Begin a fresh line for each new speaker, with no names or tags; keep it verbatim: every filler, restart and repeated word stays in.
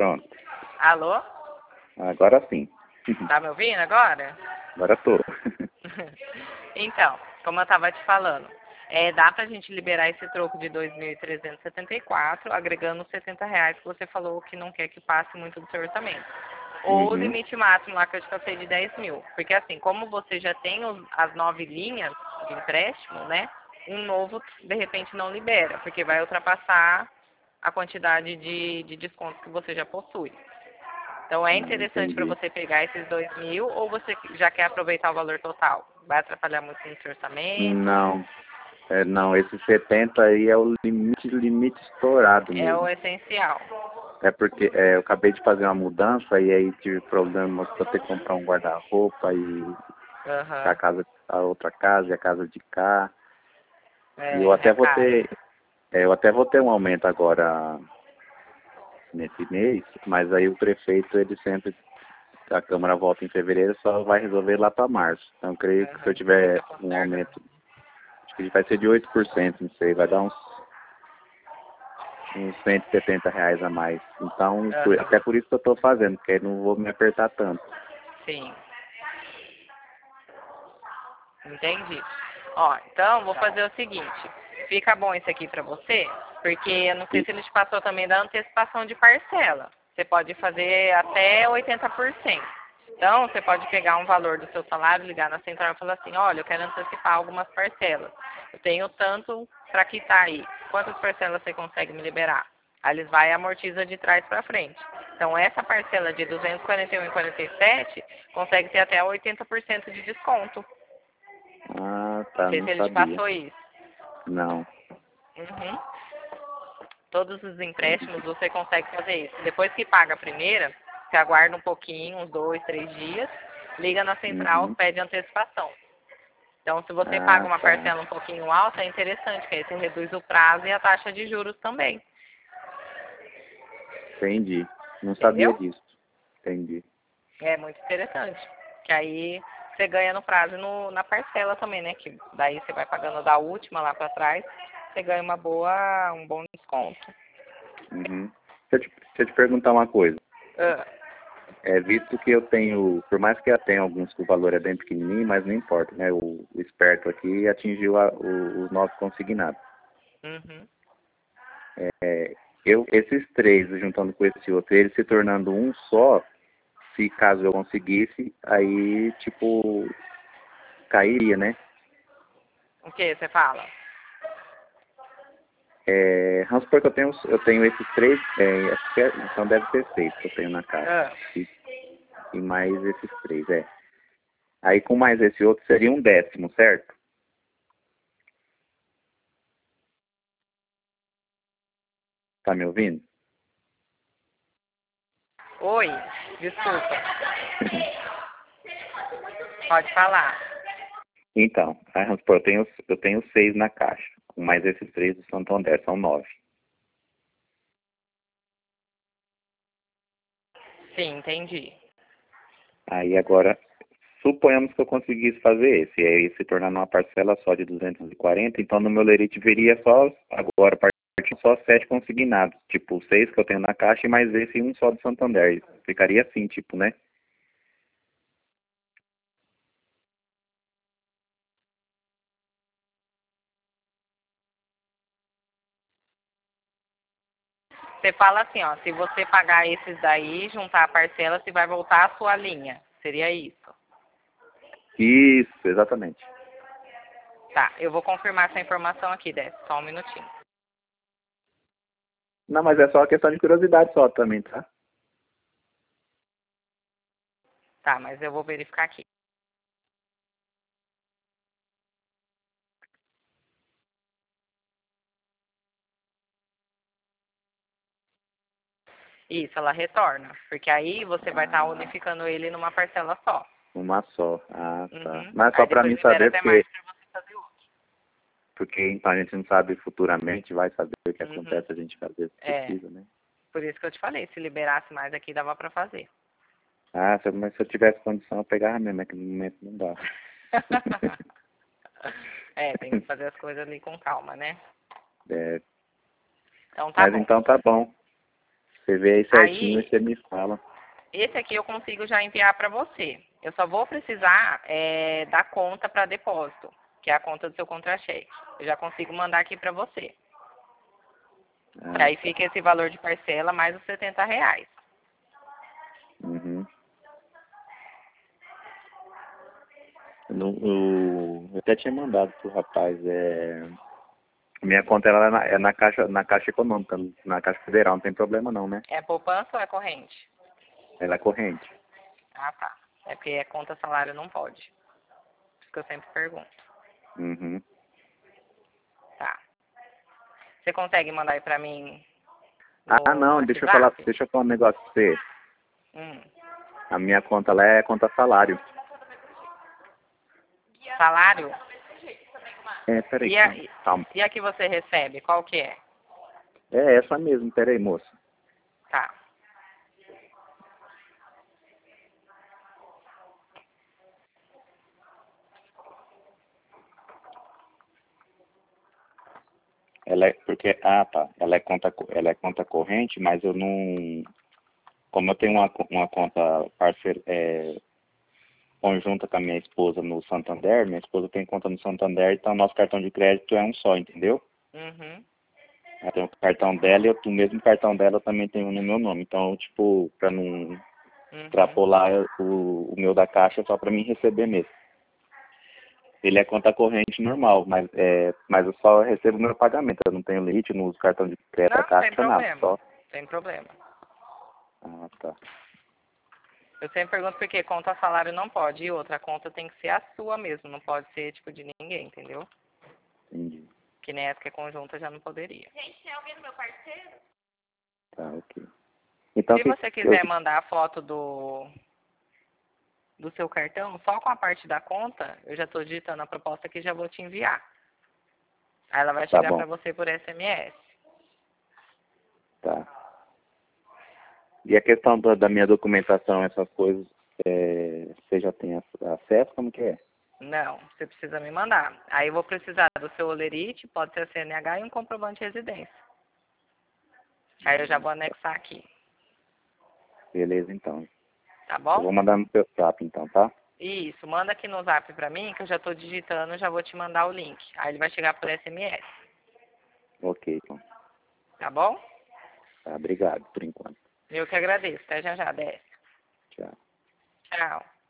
Pronto.
Alô?
Agora sim.
Tá me ouvindo agora?
Agora tô.
Então, como eu tava te falando, é, dá pra gente liberar esse troco de dois mil trezentos e setenta e quatro, agregando os setenta reais que você falou que não quer que passe muito do seu orçamento. Ou o
Uhum.
limite máximo lá que eu te passei de dez mil. Porque assim, como você já tem os, as nove linhas de empréstimo, né? Um novo, de repente, não libera, porque vai ultrapassar a quantidade de, de descontos que você já possui. Então, é
Ah,
interessante para
entendi.
você pegar esses dois mil ou você já quer aproveitar o valor total? Vai atrapalhar muito no seu orçamento?
Não. É, não, esse setenta aí é o limite, limite estourado
É o
mesmo.
essencial.
É porque é, eu acabei de fazer uma mudança e aí tive problema pra ter que comprar um guarda-roupa e a
Aham.
casa, a outra casa e a casa de cá. E eu
É,
até
é
vou
caro.
ter, é, eu até vou ter um aumento agora nesse mês, mas aí o prefeito, ele sempre, a Câmara volta em fevereiro, só vai resolver lá para março. Então eu creio que se eu
Aham. Fica
tiver um
postergado.
aumento, acho que vai ser de oito por cento, não sei, vai dar uns, uns cento e setenta reais a mais. Então, por-
Aham.
até por isso que eu estou fazendo, porque aí não vou me apertar tanto.
Sim. Entendi. Ó, então vou fazer o seguinte. Fica bom esse aqui pra você, porque eu não sei
E,
se ele te passou também da antecipação de parcela. Você pode fazer até oitenta por cento. Então, você pode pegar um valor do seu salário, ligar na central e falar assim, olha, eu quero antecipar algumas parcelas. Eu tenho tanto para quitar aí. Quantas parcelas você consegue me liberar? Aí eles vai e amortiza de trás para frente. Então, essa parcela de duzentos e quarenta e um reais e quarenta e sete centavos consegue ter até oitenta por cento de desconto.
ah,
Não
tá,
sei
não
se ele te
sabia.
passou isso.
Não.
Uhum. Todos os empréstimos você consegue fazer isso. Depois que paga a primeira, você aguarda um pouquinho, uns dois, três dias, liga na central,
Uhum.
pede antecipação. Então, se você paga
Ah,
uma
tá.
parcela um pouquinho alta, é interessante, porque aí você reduz o prazo e a taxa de juros também.
Entendi. Não sabia
Entendeu?
disso. Entendi.
É muito interessante. Que aí você ganha no prazo e no, na parcela também, né? Que daí você vai pagando da última lá para trás, você ganha uma boa, um bom desconto.
Uhum. Deixa eu te, deixa eu te perguntar uma coisa.
Ah,
É, visto que eu tenho, por mais que eu tenha alguns que o valor é bem pequenininho, mas não importa, né? O, o esperto aqui atingiu a, o, os nove consignados.
uhum.
É, eu, esses três, juntando com esse outro, eles se tornando um só, se caso eu conseguisse, aí, tipo, cairia, né?
O que você fala?
É, vamos supor que eu tenho, eu tenho esses três, é, acho que é- então deve ser seis que eu tenho na caixa.
Ah,
E, e mais esses três, é. Aí com mais esse outro seria um décimo, certo? Tá me ouvindo?
oi, desculpa. Pode falar.
Então, aí, vamos supor, eu tenho, eu tenho seis na caixa. Com mais esses três do Santander, são nove.
Sim, entendi.
Aí agora, suponhamos que eu conseguisse fazer esse, e aí se tornar uma parcela só de duzentos e quarenta, então no meu lerite viria só, agora, partindo só sete consignados. Tipo, seis que eu tenho na caixa e mais esse e um só do Santander. Ficaria assim, tipo, né?
Você fala assim, ó, se você pagar esses daí, juntar a parcela, você vai voltar a sua linha. Seria isso.
Isso, exatamente.
Tá, eu vou confirmar essa informação aqui, Dé. Só um minutinho.
Não, mas é só uma questão de curiosidade só também, tá?
Tá, mas eu vou verificar aqui. Isso, ela retorna. Porque aí você vai estar
Ah,
unificando ele numa parcela só.
uma só. Ah, tá.
Uhum.
Mas é só
Aí
pra
depois
mim
libera
saber,
até
porque
mais pra você fazer outro.
Porque então a gente não sabe futuramente, vai saber o que
Uhum.
acontece, a gente fazer o que
É,
precisa, né?
por isso que eu te falei, se liberasse mais aqui, dava pra fazer.
Ah, se eu, mas se eu tivesse condição, eu pegava mesmo, mas que no momento não dá.
É, tem que fazer as coisas ali com calma, né?
É,
Então tá
mas
bom.
então tá bom. Você vê aí certinho
Aí,
e você me fala.
esse aqui eu consigo já enviar para você. Eu só vou precisar é, da conta para depósito, que é a conta do seu contra-cheque. Eu já consigo mandar aqui para você.
Ah,
Que aí
tá.
fica esse valor de parcela mais os setenta reais.
Uhum. Eu, não- eu- eu até tinha mandado pro rapaz, é... Minha conta ela é na, é na caixa, na caixa econômica, na caixa federal, não tem problema não, né?
É poupança ou é corrente?
Ela é corrente.
Ah, tá. É porque é conta salário não pode. Isso que eu sempre pergunto.
Uhum.
Tá. Você consegue mandar aí pra mim
Ah,
no
não, deixa eu falar,
WhatsApp?
deixa eu falar um negócio pra você.
Hum.
A minha conta lá é conta salário.
Salário?
É, peraí,
E a,
calma. calma.
e a que você recebe, qual que é?
É essa mesmo, peraí, moça.
Tá.
Ela é, porque, ah, tá, ela é conta, co- ela é conta corrente, mas eu não, como eu tenho uma, co- uma conta parceira, é, conjunta com a minha esposa no Santander, minha esposa tem conta no Santander, então nosso cartão de crédito é um só, entendeu?
Uhum.
Ela tem o cartão dela e eu, o mesmo cartão dela eu também tenho no meu nome. Então, tipo, pra não
Uhum.
extrapolar o, o meu da caixa, é só pra mim receber mesmo. Ele é conta corrente normal, mas, é, mas eu só recebo meu pagamento. Eu não tenho limite, não uso cartão de crédito da
Não, sem
caixa, nada.
problema.
Só.
Sem problema.
Ah, tá.
Eu sempre pergunto porque conta salário não pode. E outra conta tem que ser a sua mesmo. Não pode ser tipo de ninguém, entendeu?
Entendi.
Que nem essa que é conjunta já não poderia.
Tá, ok. Então,
Se
que,
você
eu,
quiser mandar a foto do, do seu cartão, só com a parte da conta, eu já estou digitando a proposta aqui e já vou te enviar. Aí ela vai
tá
chegar
bom,
para você por S M S.
tá. E a questão da, da minha documentação, essas coisas, é, você já tem ac- acesso? Como que é?
Não, você precisa me mandar. Aí eu vou precisar do seu olerite, pode ser C N H e um comprovante de residência. Aí eu já vou anexar aqui,
Beleza, então.
tá
Eu
bom?
vou mandar no seu zap, então, tá?
Isso, manda aqui no zap pra mim, que eu já estou digitando, já vou te mandar o link. Aí ele vai chegar por S M S,
Ok, então.
tá bom?
Tá, obrigado, por enquanto.
Eu que agradeço. Até já já, desce.
Tchau.
Tchau.